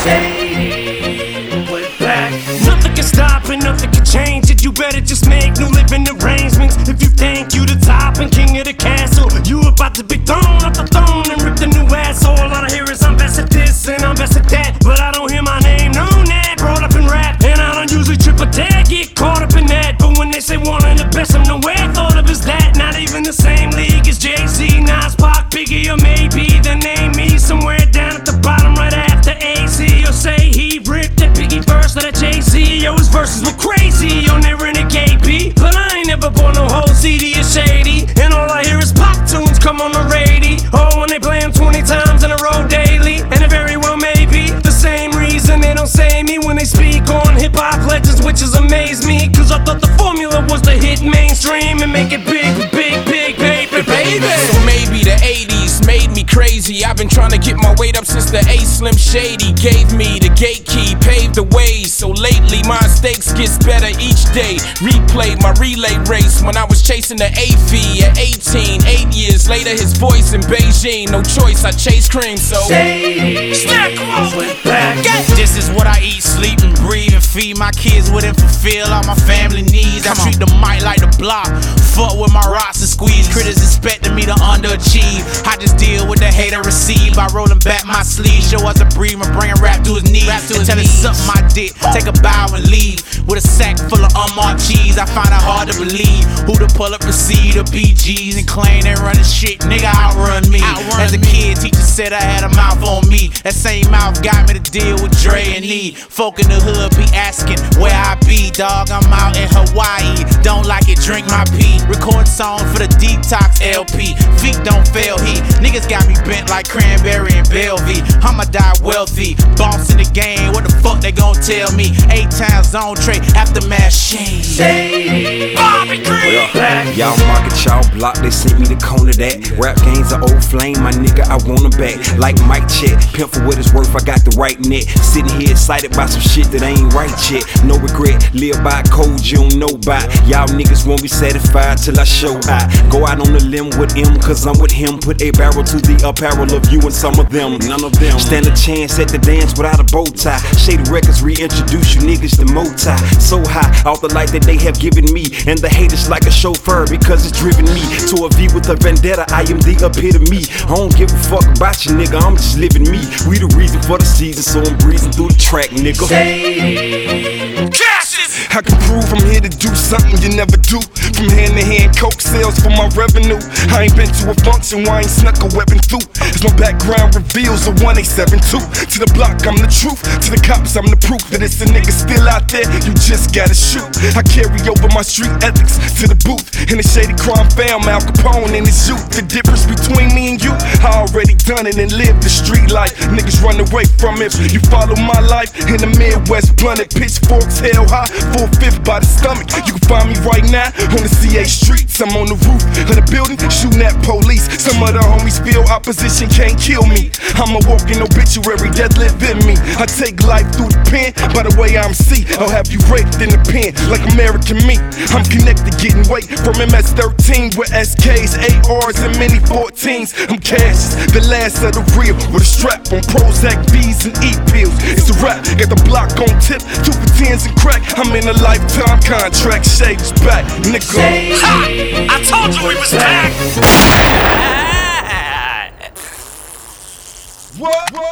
Shady, we're back. Nothing can stop and nothing can change it. You better just make new living arrangements. If you think you the top and king of the castle, you about to be thrown off the throne and ripped a new asshole. All I hear is I'm best at this and I'm best at that, but I don't hear my name known that. Brought up in rap and I don't usually trip a tag, get caught up in that. But when they say one of the best, I'm nowhere thought of as that. Not even the same league as Jay-Z, Nas, Pac, Biggie, or maybe the name me somewhere down at the bottom right after AZ. Or say he ripped that Biggie verse or that Jay-Z. Yo, his verses were crazy on that Renegade beat, but I ain't never bought no whole CD of Shady, and all I hear is pop tunes come on the radio. Oh, when they play them 20 times in a row daily, and it very well may be the same reason they don't say me when they speak on hip-hop legends, which has amazed me, cause I thought the formula was to hit mainstream and make it big, baby. So maybe the 80s made me crazy. I've been trying to get my weight up since the A Slim Shady gave me the gate key, paved the way. So lately my stakes gets better each day. Replayed my relay race when I was chasing the A-Fee at 18. 8 years later, his voice in Beijing. No choice, I chase cream, so Shady, we're back. This is what I eat, sleep, and breathe, and feed my kids with and fulfill all my family needs. I treat the mic like the block, fuck with my rocks and squeeze. Critters expecting me to underachieve. I just deal with the hater receive by rolling back my sleeve. Show us a breathe and bring rap to his knees. And tell it suck my dick, take a bow and leave. With a sack full of unmarked cheese, I find it hard to believe who to pull up receipt of BGs and claim they running shit. Nigga, outrun me. As a kid, teacher said I had a mouth on me. That same mouth got me to deal with Dre and E. Folk in the hood be asking where I be, dog. I'm out in Hawaii. Don't like it, drink my pee. Recording songs for the Detox LP. Feet don't fail heat. Niggas got me bent like Cranberry and Bellevue. I'ma die wealthy. Boss in the game, what the fuck they gon' tell me? 8 times zone trade, aftermath shade. Shady, Bobby Green. Y'all market, y'all block, they sent me the cone of that. Rap game's an old flame, my nigga, I want 'em back. Like Mike Check, pimp for what it's worth, I got the right net. Sitting here excited by some shit that ain't right yet. No regret, live by a code you don't know by. Y'all niggas won't be satisfied till I show I go out on the limb with him, cause I'm with him. Put a barrel to the apparel of you and some of them. None of them stand a chance at the dance without a bow tie. Shady Records reintroduce you niggas to Moti. So high, off the light that they have given me, and the haters like a chauffeur because it's driven me to a V with a vendetta. I am the epitome. I don't give a fuck about you, nigga, I'm just living me. We the reason for the season, so I'm breezing through the track, nigga. Shady, I can prove I'm here to do something you never do. From hand to hand, coke sales for my revenue. I ain't been to a function where I ain't snuck a weapon through. As my background reveals a 1872. To the block, I'm the truth. To the cops, I'm the proof that it's a nigga still out there. You just gotta shoot. I carry over my street ethics to the booth. In the shady crime found Al Capone in his youth. The difference between me and you, I already done it and lived the street life. Niggas run away from it. You follow my life in the Midwest, blunted pitchforks held high. 4/5 by the stomach. You can find me right now on the CA streets. I'm on the roof of the building, shooting at police. Some of the homies feel opposition can't kill me. I'm a walking obituary, death live in me. I take life through the pen, by the way I'm MC. I'll have you raped in the pen like American meat. I'm connected, getting weight from MS-13 with SKs, ARs, and many 14s. I'm Cassius, the last of the real, with a strap on Prozac, V's, and E-pills. It's a rap, got the block on tip, 2 for 10s and crack. I'm in a lifetime contract, Shady's back, nigga. Shady, I told you we was back. What?